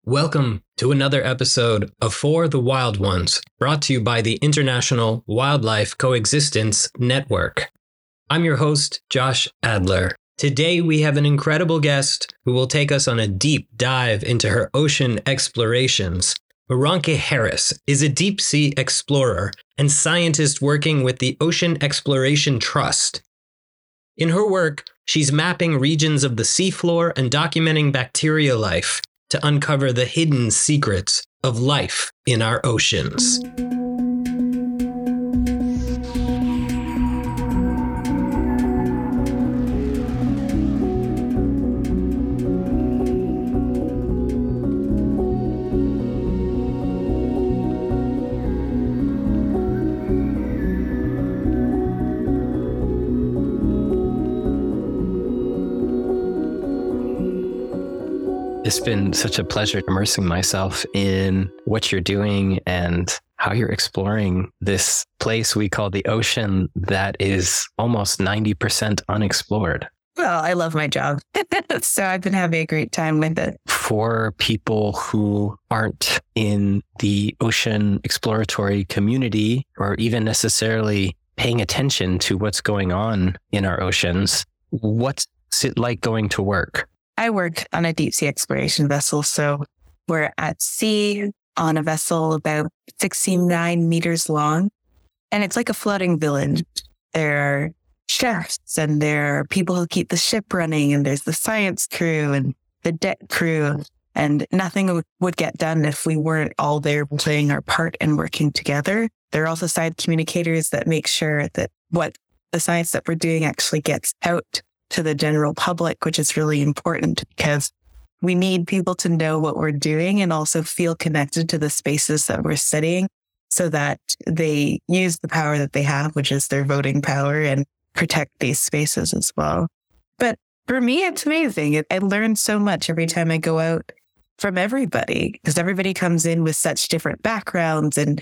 Welcome to another episode of For the Wild Ones, brought to you by the International Wildlife Coexistence Network. I'm your host, Josh Adler. Today we have an incredible guest who will take us on a deep dive into her ocean explorations. Moronke Harris is a deep-sea explorer and scientist working with the Ocean Exploration Trust. In her work, she's mapping regions of the seafloor and documenting bacteria life to uncover the hidden secrets of life in our oceans. It's been such a pleasure immersing myself in what you're doing and how you're exploring this place we call the ocean that is almost 90% unexplored. Well, I love my job. So I've been having a great time with it. For people who aren't in the ocean exploratory community or even necessarily paying attention to what's going on in our oceans, what's it like going to work? I work on a deep sea exploration vessel. So we're at sea on a vessel about 69 meters long. And it's like a floating village. There are chefs and there are people who keep the ship running. And there's the science crew and the deck crew. And nothing would get done if we weren't all there playing our part and working together. There are also side communicators that make sure that what the science that we're doing actually gets out to the general public, which is really important because we need people to know what we're doing and also feel connected to the spaces that we're studying so that they use the power that they have, which is their voting power, and protect these spaces as well. But for me, it's amazing. I learn so much every time I go out from everybody because everybody comes in with such different backgrounds and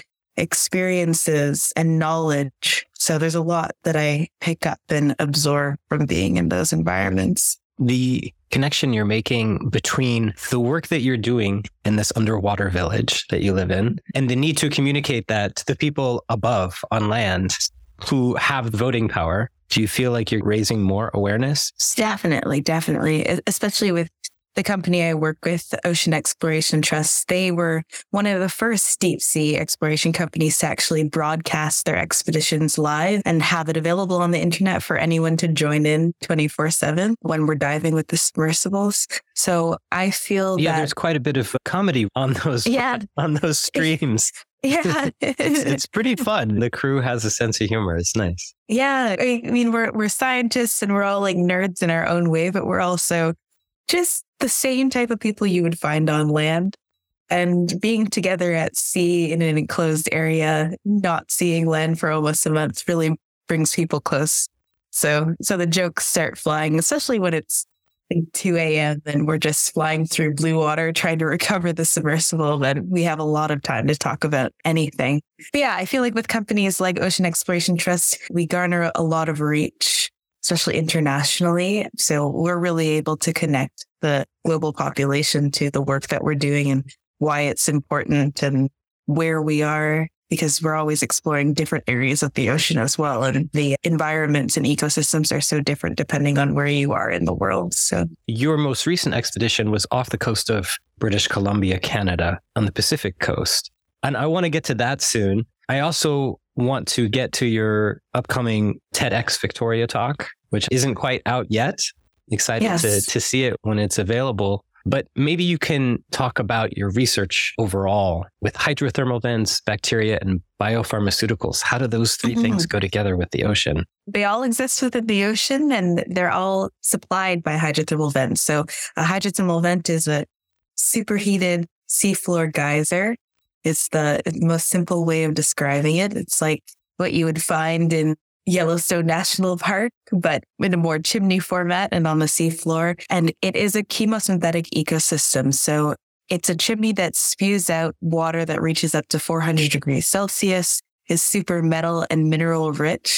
experiences and knowledge. So there's a lot that I pick up and absorb from being in those environments. The connection you're making between the work that you're doing in this underwater village that you live in and the need to communicate that to the people above on land who have voting power. Do you feel like you're raising more awareness? Definitely. Especially with the company I work with, the Ocean Exploration Trust. They were one of the first deep sea exploration companies to actually broadcast their expeditions live and have it available on the internet for anyone to join in 24/7 when we're diving with the submersibles. So I feel that there's quite a bit of comedy on those on those streams. Yeah, it's pretty fun. The crew has a sense of humor. It's nice. Yeah, I mean we're scientists and we're all like nerds in our own way, but we're also just the same type of people you would find on land, and being together at sea in an enclosed area, not seeing land for almost a month really brings people close. So the jokes start flying, especially when it's like 2 a.m. and we're just flying through blue water trying to recover the submersible. Then we have a lot of time to talk about anything. But yeah, I feel like with companies like Ocean Exploration Trust, we garner a lot of reach, especially internationally. So we're really able to connect the global population to the work that we're doing and why it's important and where we are, because we're always exploring different areas of the ocean as well. And the environments and ecosystems are so different depending on where you are in the world. So your most recent expedition was off the coast of British Columbia, Canada, on the Pacific coast. And I want to get to that soon. I also want to get to your upcoming TEDx Victoria talk, which isn't quite out yet. Excited to see it when it's available. But maybe you can talk about your research overall with hydrothermal vents, bacteria, and biopharmaceuticals. How do those three things go together with the ocean? They all exist within the ocean and they're all supplied by hydrothermal vents. So a hydrothermal vent is a superheated seafloor geyser. It's the most simple way of describing it. It's like what you would find in Yellowstone National Park, but in a more chimney format and on the seafloor. And it is a chemosynthetic ecosystem. So it's a chimney that spews out water that reaches up to 400 degrees Celsius, is super metal and mineral rich,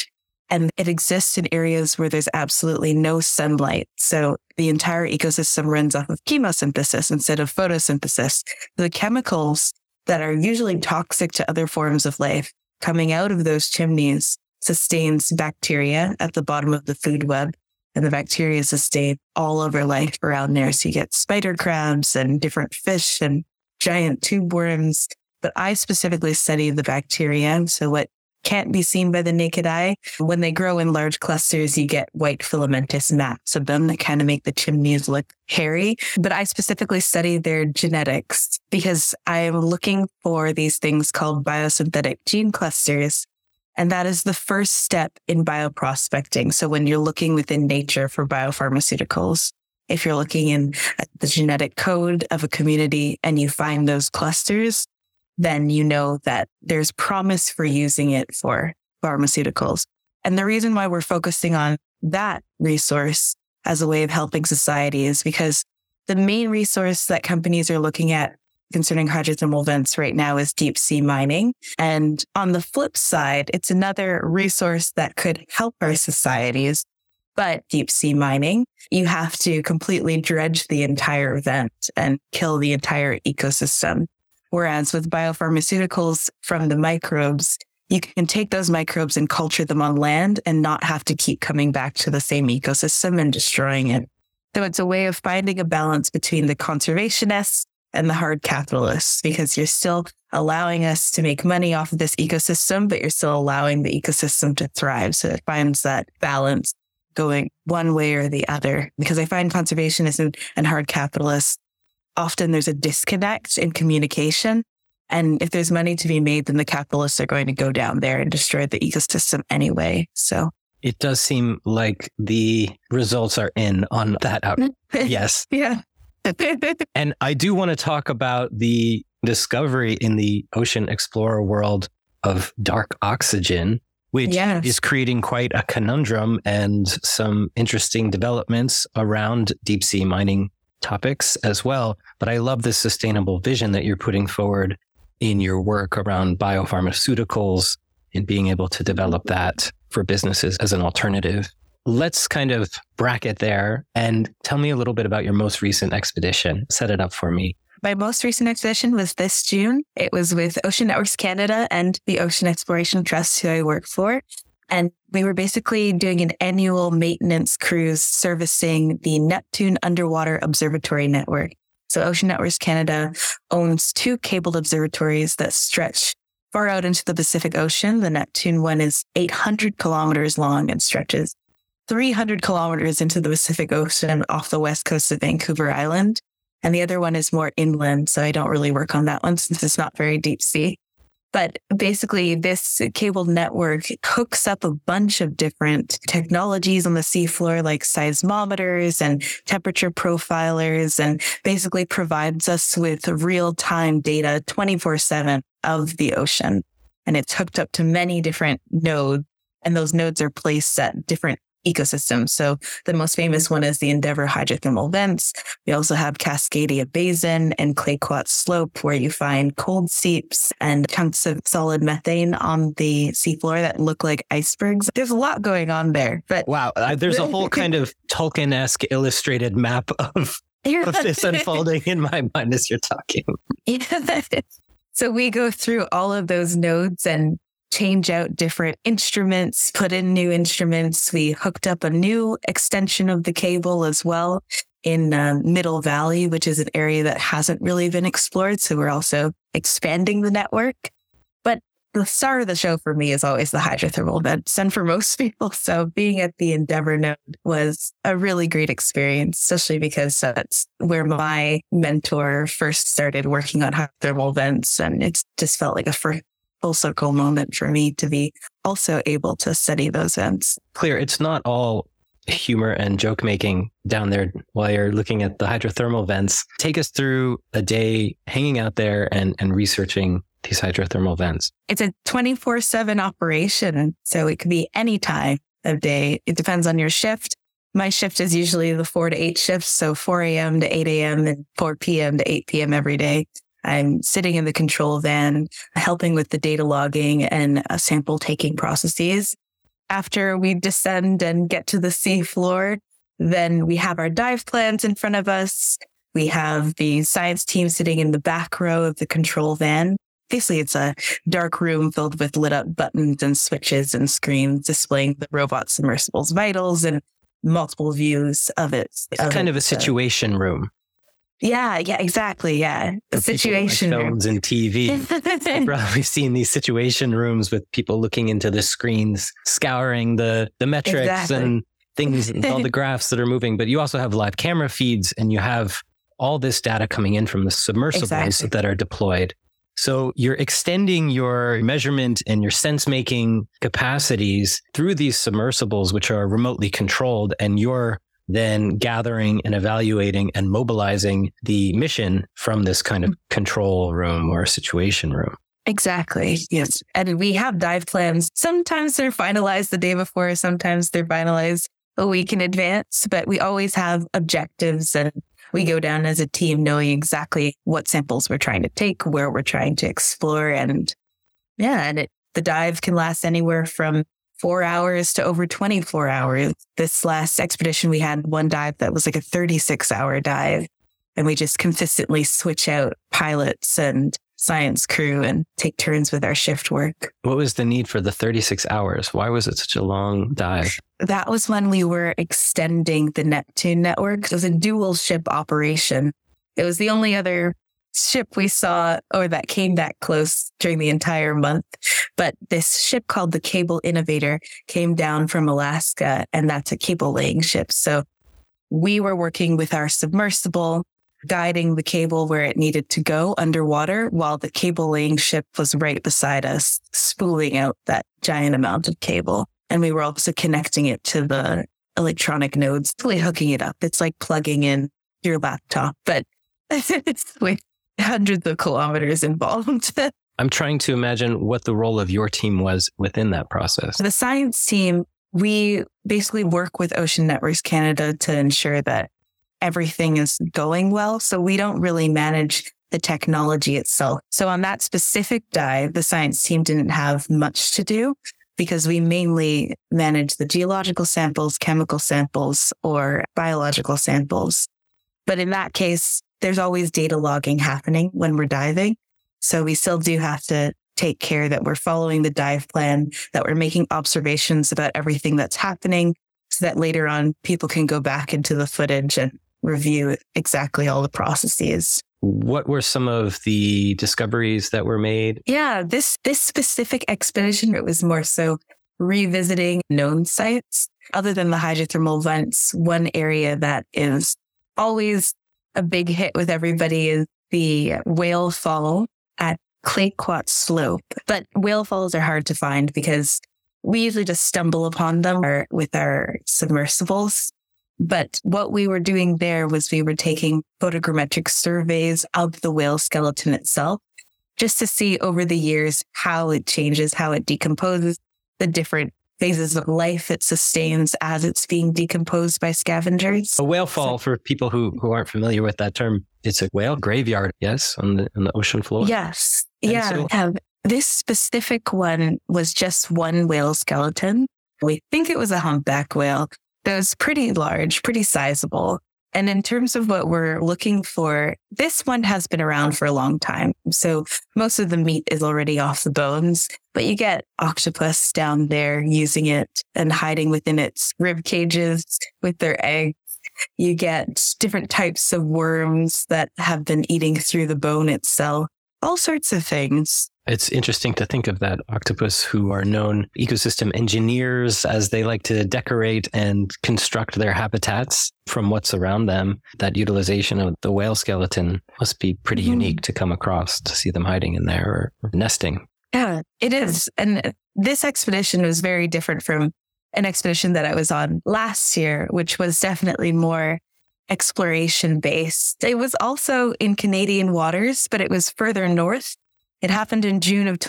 And it exists in areas where there's absolutely no sunlight. So the entire ecosystem runs off of chemosynthesis instead of photosynthesis. The chemicals that are usually toxic to other forms of life coming out of those chimneys sustains bacteria at the bottom of the food web. And the bacteria sustain all over life around there. So you get spider crabs and different fish and giant tube worms. But I specifically study the bacteria. So what can't be seen by the naked eye, when they grow in large clusters, you get white filamentous mats of them that kind of make the chimneys look hairy. But I specifically study their genetics because I'm looking for these things called biosynthetic gene clusters. And that is the first step in bioprospecting. So when you're looking within nature for biopharmaceuticals, if you're looking in the genetic code of a community and you find those clusters, then you know that there's promise for using it for pharmaceuticals. And the reason why we're focusing on that resource as a way of helping society is because the main resource that companies are looking at concerning hydrothermal vents right now is deep sea mining. And on the flip side, it's another resource that could help our societies. But deep sea mining, you have to completely dredge the entire vent and kill the entire ecosystem. Whereas with biopharmaceuticals from the microbes, you can take those microbes and culture them on land and not have to keep coming back to the same ecosystem and destroying it. So it's a way of finding a balance between the conservationists and the hard capitalists, because you're still allowing us to make money off of this ecosystem, but you're still allowing the ecosystem to thrive. So it finds that balance going one way or the other, because I find conservationists and hard capitalists, often there's a disconnect in communication. And if there's money to be made, then the capitalists are going to go down there and destroy the ecosystem anyway. So it does seem like the results are in on that out. Yes. Yeah. And I do want to talk about the discovery in the Ocean Explorer world of dark oxygen, which is creating quite a conundrum and some interesting developments around deep sea mining topics as well. But I love this sustainable vision that you're putting forward in your work around biopharmaceuticals and being able to develop that for businesses as an alternative. Let's kind of bracket there and tell me a little bit about your most recent expedition. Set it up for me. My most recent expedition was this June. It was with Ocean Networks Canada and the Ocean Exploration Trust, who I work for. And we were basically doing an annual maintenance cruise servicing the Neptune Underwater Observatory Network. So Ocean Networks Canada owns 2 cabled observatories that stretch far out into the Pacific Ocean. The Neptune one is 800 kilometers long and stretches 300 kilometers into the Pacific Ocean off the west coast of Vancouver Island. And the other one is more inland, so I don't really work on that one since it's not very deep sea. But basically, this cabled network hooks up a bunch of different technologies on the seafloor, like seismometers and temperature profilers, and basically provides us with real-time data 24/7 of the ocean. And it's hooked up to many different nodes, and those nodes are placed at different ecosystems. So the most famous one is the Endeavour hydrothermal vents. We also have Cascadia Basin and Clayoquot Slope, where you find cold seeps and chunks of solid methane on the seafloor that look like icebergs. There's a lot going on there. But wow, there's a whole kind of Tolkien-esque illustrated map of this unfolding in my mind as you're talking. Yeah. So we go through all of those nodes and change out different instruments, put in new instruments. We hooked up a new extension of the cable as well in Middle Valley, which is an area that hasn't really been explored. So we're also expanding the network. But the star of the show for me is always the hydrothermal vents, and for most people. So being at the Endeavour node was a really great experience, especially because that's where my mentor first started working on hydrothermal vents. And it just felt like a full circle moment for me to be also able to study those vents. Clear, it's not all humor and joke making down there while you're looking at the hydrothermal vents. Take us through a day hanging out there and researching these hydrothermal vents. It's a 24/7 operation, so it could be any time of day. It depends on your shift. My shift is usually the 4 to 8 shifts, so 4 a.m. to 8 a.m. and 4 p.m. to 8 p.m. every day. I'm sitting in the control van, helping with the data logging and sample taking processes. after we descend and get to the sea floor, then we have our dive plans in front of us. We have the science team sitting in the back row of the control van. Basically, it's a dark room filled with lit up buttons and switches and screens displaying the robot submersible's vitals and multiple views of it. It's kind of a situation room. Yeah, exactly. Yeah. The situation room. Films and TV. You've probably seen these situation rooms with people looking into the screens, scouring the metrics and things, and all the graphs that are moving. But you also have live camera feeds, and you have all this data coming in from the submersibles that are deployed. So you're extending your measurement and your sense-making capacities through these submersibles, which are remotely controlled, and you're then gathering and evaluating and mobilizing the mission from this kind of control room or situation room. Exactly. Yes. And we have dive plans. Sometimes they're finalized the day before, sometimes they're finalized a week in advance, but we always have objectives, and we go down as a team knowing exactly what samples we're trying to take, where we're trying to explore. And the dive can last anywhere from 4 hours to over 24 hours. This last expedition, we had one dive that was like a 36-hour dive, and we just consistently switch out pilots and science crew and take turns with our shift work. What was the need for the 36 hours? Why was it such a long dive? That was when we were extending the Neptune network. It was a dual ship operation. It was the only other ship we saw or that came that close during the entire month. But this ship called the Cable Innovator came down from Alaska, and that's a cable laying ship. So we were working with our submersible, guiding the cable where it needed to go underwater, while the cable laying ship was right beside us, spooling out that giant amount of cable. And we were also connecting it to the electronic nodes, really hooking it up. It's like plugging in your laptop, but it's with hundreds of kilometers involved. I'm trying to imagine what the role of your team was within that process. The science team, we basically work with Ocean Networks Canada to ensure that everything is going well. So we don't really manage the technology itself. So on that specific dive, the science team didn't have much to do because we mainly manage the geological samples, chemical samples, or biological samples. But in that case, there's always data logging happening when we're diving. So we still do have to take care that we're following the dive plan, that we're making observations about everything that's happening, so that later on people can go back into the footage and review exactly all the processes. What were some of the discoveries that were made? Yeah, this specific expedition, it was more so revisiting known sites. Other than the hydrothermal vents, one area that is always a big hit with everybody is the whale fall at Clayoquot Slope. But whale falls are hard to find because we usually just stumble upon them with our submersibles. But what we were doing there was we were taking photogrammetric surveys of the whale skeleton itself, just to see over the years how it changes, how it decomposes, the different phases of life it sustains as it's being decomposed by scavengers. A whale fall, for people who aren't familiar with that term, it's a whale graveyard, yes, on the ocean floor? Yes. And yeah. so, this specific one was just one whale skeleton. We think it was a humpback whale. That was pretty large, pretty sizable. And in terms of what we're looking for, this one has been around for a long time. So most of the meat is already off the bones, but you get octopus down there using it and hiding within its rib cages with their eggs. You get different types of worms that have been eating through the bone itself, all sorts of things. It's interesting to think of that octopus, who are known ecosystem engineers, as they like to decorate and construct their habitats from what's around them. That utilization of the whale skeleton must be pretty unique to come across, to see them hiding in there or nesting. Yeah, it is. And this expedition was very different from an expedition that I was on last year, which was definitely more exploration based. It was also in Canadian waters, but it was further north. It happened in June of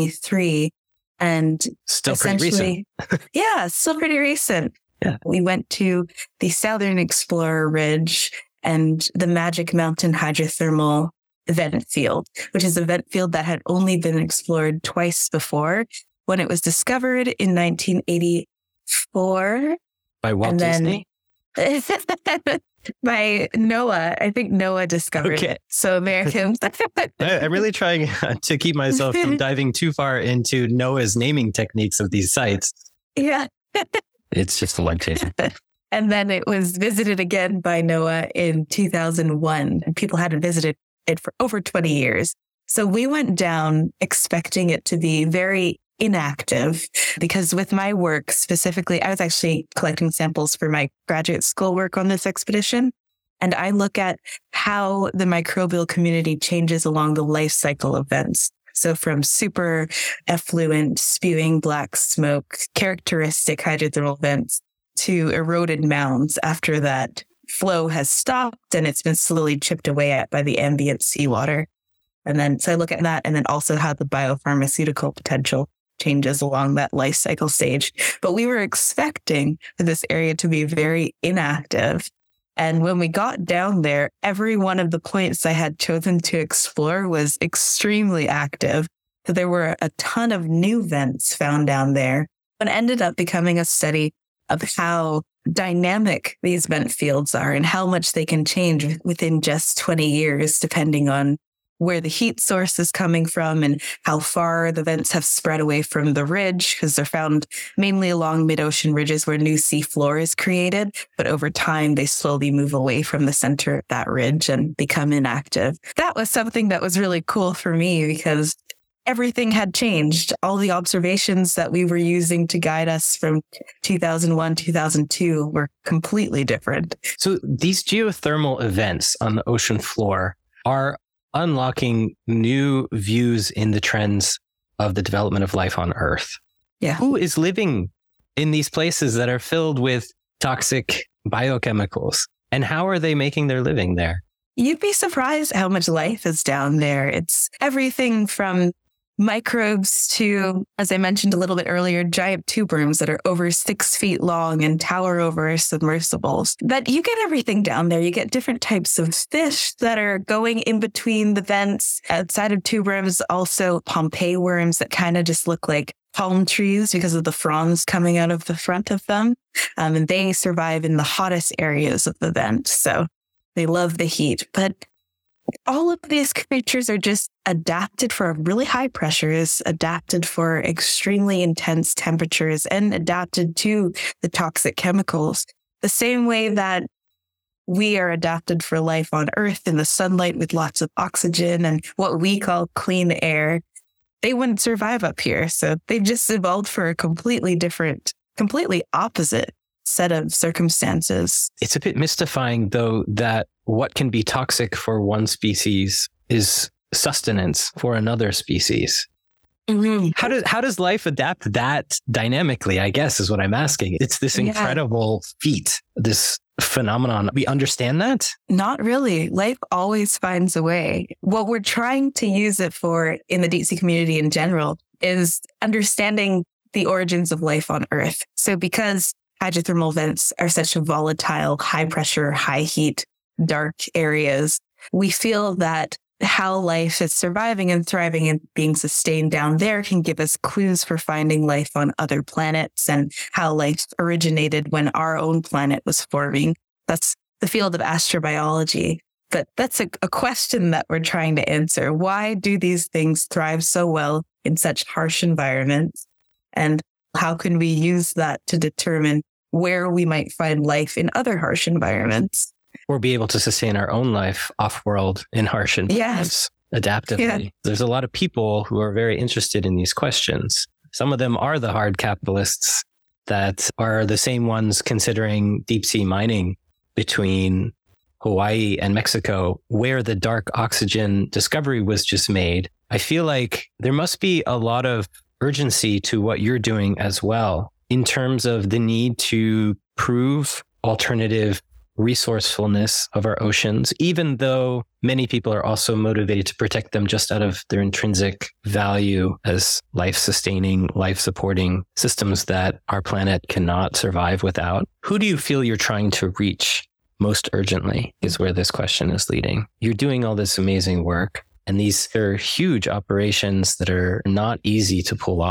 2023, and still pretty recent. Yeah, still pretty recent. Yeah. We went to the Southern Explorer Ridge and the Magic Mountain Hydrothermal Vent Field, which is a vent field that had only been explored twice before, when it was discovered in 1984. By Walt Disney? By NOAA. I think NOAA discovered it. So Americans. I'm really trying to keep myself from diving too far into NOAA's naming techniques of these sites. Yeah. It's just a tangent. And then it was visited again by NOAA in 2001. And people hadn't visited it for over 20 years. So we went down expecting it to be very inactive, because with my work specifically, I was actually collecting samples for my graduate school work on this expedition. And I look at how the microbial community changes along the life cycle of vents. So from super effluent, spewing black smoke, characteristic hydrothermal vents, to eroded mounds after that flow has stopped and it's been slowly chipped away at by the ambient seawater. And then, so I look at that, and then also how the biopharmaceutical potential changes along that life cycle stage. But we were expecting for this area to be very inactive. And when we got down there, every one of the points I had chosen to explore was extremely active. So there were a ton of new vents found down there, but ended up becoming a study of how dynamic these vent fields are and how much they can change within just 20 years, depending on where the heat source is coming from and how far the vents have spread away from the ridge, because they're found mainly along mid-ocean ridges where new seafloor is created. But over time, they slowly move away from the center of that ridge and become inactive. That was something that was really cool for me, because everything had changed. All the observations that we were using to guide us from 2001, 2002 were completely different. So these geothermal events on the ocean floor are unlocking new views in the trends of the development of life on Earth. Yeah. Who is living in these places that are filled with toxic biochemicals? And how are they making their living there? You'd be surprised how much life is down there. It's everything from microbes to, as I mentioned a little bit earlier, giant tube worms that are over 6 feet long and tower over submersibles. But you get everything down there. You get different types of fish that are going in between the vents. Outside of tube worms, also Pompeii worms that kind of just look like palm trees because of the fronds coming out of the front of them. And they survive in the hottest areas of the vent. So they love the heat. But all of these creatures are just adapted for really high pressures, adapted for extremely intense temperatures, and adapted to the toxic chemicals. The same way that we are adapted for life on Earth in the sunlight with lots of oxygen and what we call clean air, they wouldn't survive up here. So they've just evolved for a completely different, completely opposite set of circumstances. It's a bit mystifying, though, that what can be toxic for one species is sustenance for another species. Mm-hmm. How does life adapt that dynamically, I guess, is what I'm asking. It's this incredible feat, this phenomenon. We understand that? Not really. Life always finds a way. What we're trying to use it for in the deep sea community in general is understanding the origins of life on Earth. So because hydrothermal vents are such a volatile, high pressure, high heat, dark areas, we feel that how life is surviving and thriving and being sustained down there can give us clues for finding life on other planets and how life originated when our own planet was forming. That's the field of astrobiology. But that's a question that we're trying to answer. Why do these things thrive so well in such harsh environments? And how can we use that to determine where we might find life in other harsh environments? Or be able to sustain our own life off-world in harsh environments adaptively. Yeah. There's a lot of people who are very interested in these questions. Some of them are the hard capitalists that are the same ones considering deep sea mining between Hawaii and Mexico, where the dark oxygen discovery was just made. I feel like there must be a lot of urgency to what you're doing as well in terms of the need to prove alternative resourcefulness of our oceans, even though many people are also motivated to protect them just out of their intrinsic value as life-sustaining, life-supporting systems that our planet cannot survive without. Who do you feel you're trying to reach most urgently is where this question is leading. You're doing all this amazing work, and these are huge operations that are not easy to pull off.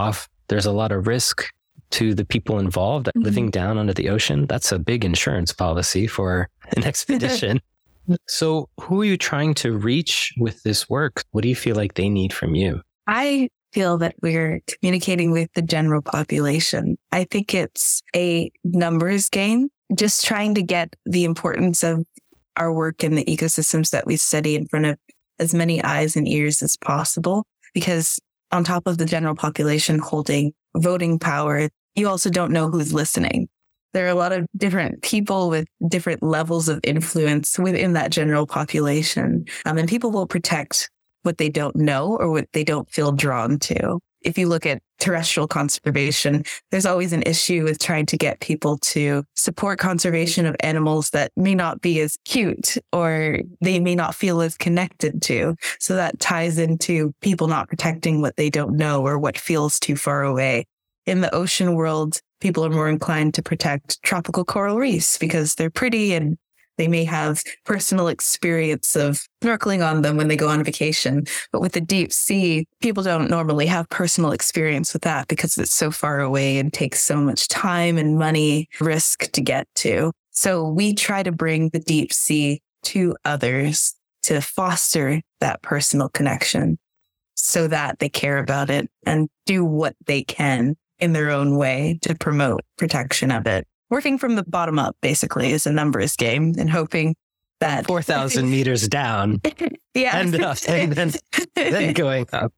There's a lot of risk to the people involved living down under the ocean. That's a big insurance policy for an expedition. So who are you trying to reach with this work? What do you feel like they need from you? I feel that we're communicating with the general population. I think it's a numbers game, just trying to get the importance of our work and the ecosystems that we study in front of as many eyes and ears as possible. Because on top of the general population holding voting power, you also don't know who's listening. There are a lot of different people with different levels of influence within that general population. And people will protect what they don't know or what they don't feel drawn to. If you look at terrestrial conservation, there's always an issue with trying to get people to support conservation of animals that may not be as cute or they may not feel as connected to. So that ties into people not protecting what they don't know or what feels too far away. In the ocean world, people are more inclined to protect tropical coral reefs because they're pretty and they may have personal experience of snorkeling on them when they go on vacation. But with the deep sea, people don't normally have personal experience with that because it's so far away and takes so much time and money, risk to get to. So we try to bring the deep sea to others to foster that personal connection so that they care about it and do what they can in their own way to promote protection of it. Working from the bottom up, basically, is a numbers game and hoping that 4,000 meters down and then going up.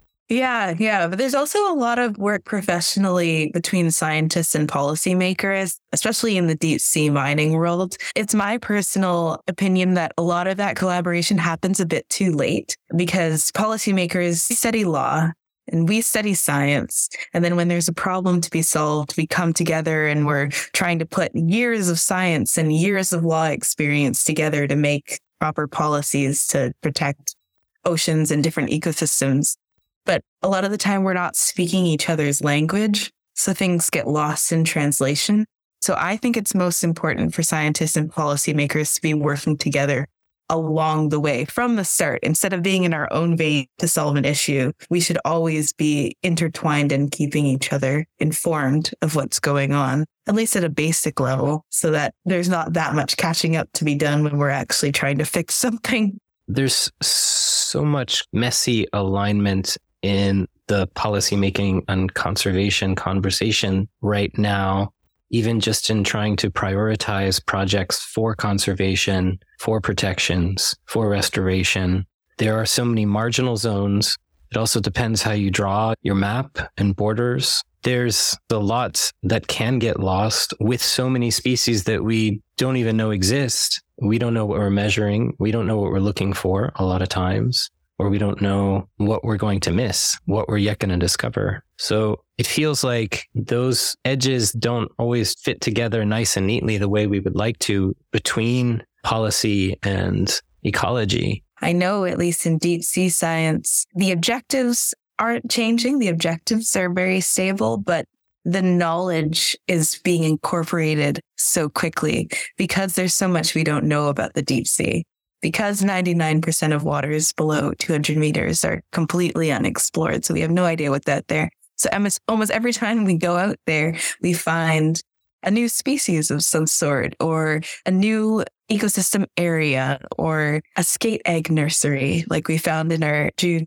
Yeah. But there's also a lot of work professionally between scientists and policymakers, especially in the deep sea mining world. It's my personal opinion that a lot of that collaboration happens a bit too late because policymakers study law. And we study science. And then when there's a problem to be solved, we come together and we're trying to put years of science and years of law experience together to make proper policies to protect oceans and different ecosystems. But a lot of the time we're not speaking each other's language. So things get lost in translation. So I think it's most important for scientists and policymakers to be working together along the way from the start. Instead of being in our own vein to solve an issue, we should always be intertwined and keeping each other informed of what's going on, at least at a basic level, so that there's not that much catching up to be done when we're actually trying to fix something. There's so much messy alignment in the policymaking and conservation conversation right now, even just in trying to prioritize projects for conservation, for protections, for restoration. There are so many marginal zones. It also depends how you draw your map and borders. There's a lot that can get lost with so many species that we don't even know exist. We don't know what we're measuring. We don't know what we're looking for a lot of times, or we don't know what we're going to miss, what we're yet going to discover. So it feels like those edges don't always fit together nice and neatly the way we would like to between policy and ecology. I know, at least in deep sea science, the objectives aren't changing. The objectives are very stable, but the knowledge is being incorporated so quickly because there's so much we don't know about the deep sea. Because 99% of waters below 200 meters are completely unexplored. So we have no idea what's out there. So almost every time we go out there, we find a new species of some sort or a new ecosystem area or a skate egg nursery like we found in our June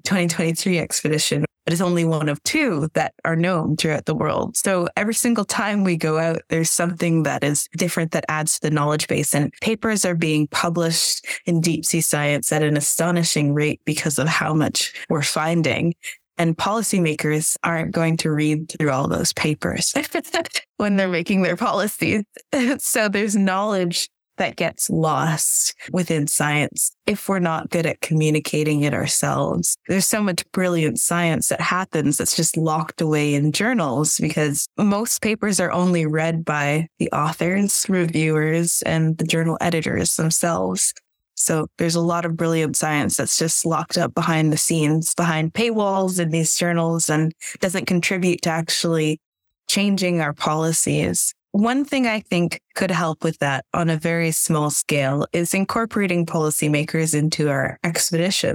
2023 expedition. But it's only one of two that are known throughout the world. So every single time we go out, there's something that is different that adds to the knowledge base. And papers are being published in deep sea science at an astonishing rate because of how much we're finding. And policymakers aren't going to read through all those papers when they're making their policies. So there's knowledge that gets lost within science if we're not good at communicating it ourselves. There's so much brilliant science that happens that's just locked away in journals because most papers are only read by the authors, reviewers, and the journal editors themselves. So there's a lot of brilliant science that's just locked up behind the scenes, behind paywalls in these journals, and doesn't contribute to actually changing our policies. One thing I think could help with that on a very small scale is incorporating policymakers into our expedition.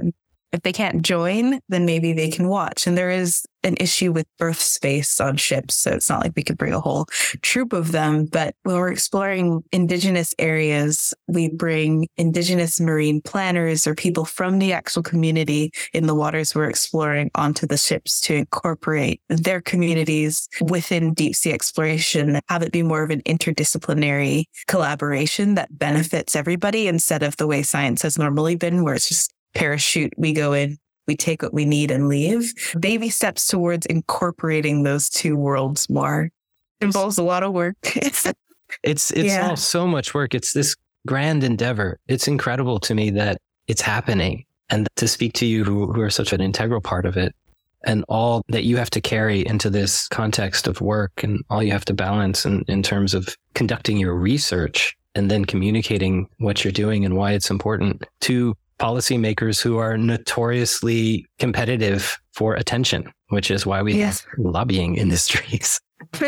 If they can't join, then maybe they can watch. And there is an issue with berth space on ships. So it's not like we could bring a whole troop of them. But when we're exploring Indigenous areas, we bring Indigenous marine planners or people from the actual community in the waters we're exploring onto the ships to incorporate their communities within deep sea exploration, have it be more of an interdisciplinary collaboration that benefits everybody instead of the way science has normally been, where it's just parachute, we go in, we take what we need and leave. Baby steps towards incorporating those two worlds more. It involves a lot of work. It's all so much work. It's this grand endeavor. It's incredible to me that it's happening, and to speak to you who are such an integral part of it, and all that you have to carry into this context of work, and all you have to balance in terms of conducting your research and then communicating what you're doing and why it's important to policymakers who are notoriously competitive for attention, which is why we have lobbying industries.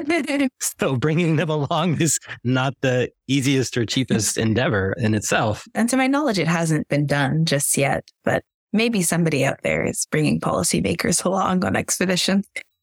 So bringing them along is not the easiest or cheapest endeavor in itself. And to my knowledge, it hasn't been done just yet, but maybe somebody out there is bringing policymakers along on expeditions.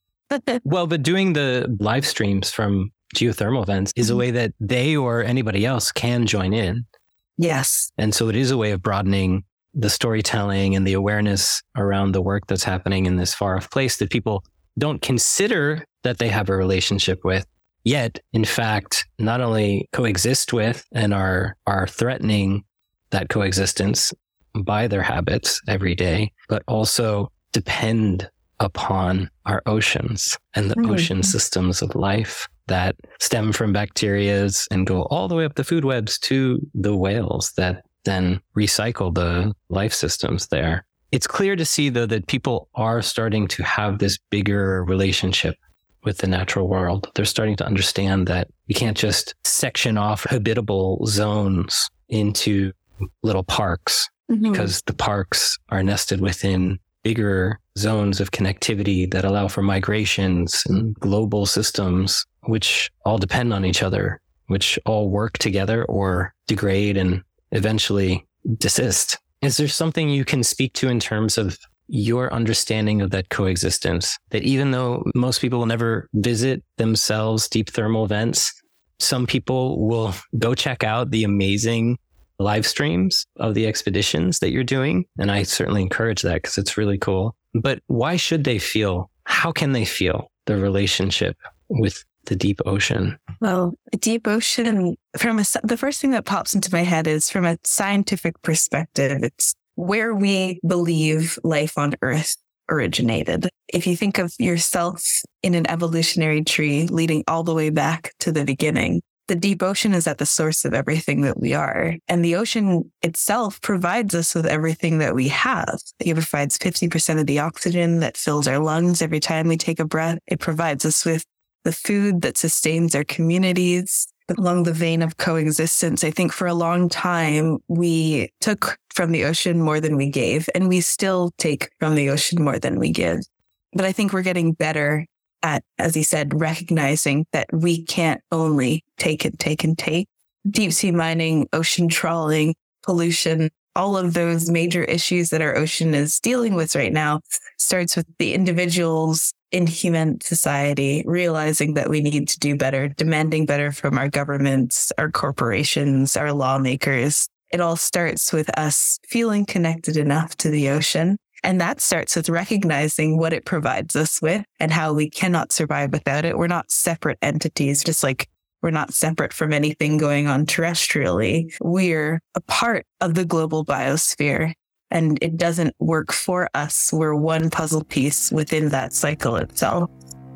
Well, but doing the live streams from geothermal events is a way that they or anybody else can join in. Yes. And so it is a way of broadening the storytelling and the awareness around the work that's happening in this far off place that people don't consider that they have a relationship with, yet, in fact, not only coexist with and are threatening that coexistence by their habits every day, but also depend upon our oceans and the ocean systems of life that stem from bacterias and go all the way up the food webs to the whales that then recycle the life systems there. It's clear to see, though, that people are starting to have this bigger relationship with the natural world. They're starting to understand that we can't just section off habitable zones into little parks, because the parks are nested within bigger zones of connectivity that allow for migrations and global systems, which all depend on each other, which all work together or degrade and eventually desist. Is there something you can speak to in terms of your understanding of that coexistence? That even though most people will never visit themselves deep thermal vents, some people will go check out the amazing live streams of the expeditions that you're doing. And I certainly encourage that because it's really cool. But why should they feel? How can they feel the relationship with the deep ocean? Well, deep ocean, the first thing that pops into my head is from a scientific perspective, it's where we believe life on Earth originated. If you think of yourself in an evolutionary tree leading all the way back to the beginning, the deep ocean is at the source of everything that we are. And the ocean itself provides us with everything that we have. It provides 50% of the oxygen that fills our lungs every time we take a breath. It provides us with the food that sustains our communities. Along the vein of coexistence, I think for a long time, we took from the ocean more than we gave, and we still take from the ocean more than we give. But I think we're getting better at, as he said, recognizing that we can't only take and take and take. Deep sea mining, ocean trawling, pollution, all of those major issues that our ocean is dealing with right now starts with the individuals in human society realizing that we need to do better, demanding better from our governments, our corporations, our lawmakers. It all starts with us feeling connected enough to the ocean. And that starts with recognizing what it provides us with and how we cannot survive without it. We're not separate entities, just like we're not separate from anything going on terrestrially. We're a part of the global biosphere. And it doesn't work for us. We're one puzzle piece within that cycle itself.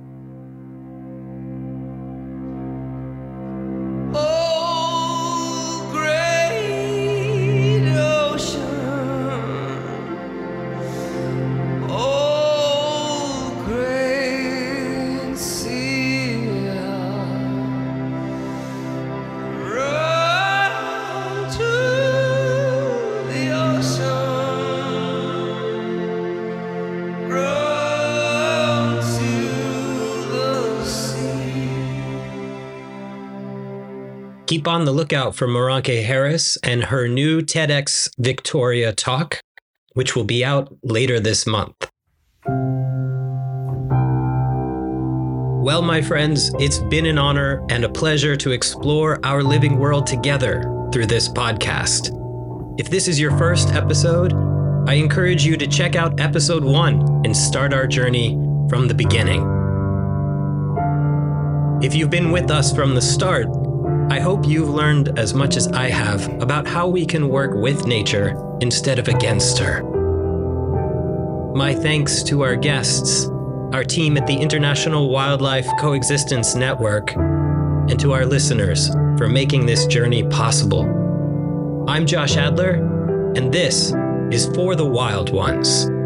Oh, great ocean. Oh, great sea. Run to the ocean. Keep on the lookout for Moranke Harris and her new TEDx Victoria talk. which will be out later this month. Well, my friends, it's been an honor and a pleasure to explore our living world together through this podcast. If this is your first episode, I encourage you to check out episode 1 and start our journey from the beginning. If you've been with us from the start, I hope you've learned as much as I have about how we can work with nature instead of against her. My thanks to our guests, our team at the International Wildlife Coexistence Network, and to our listeners for making this journey possible. I'm Josh Adler, and this is For the Wild Ones.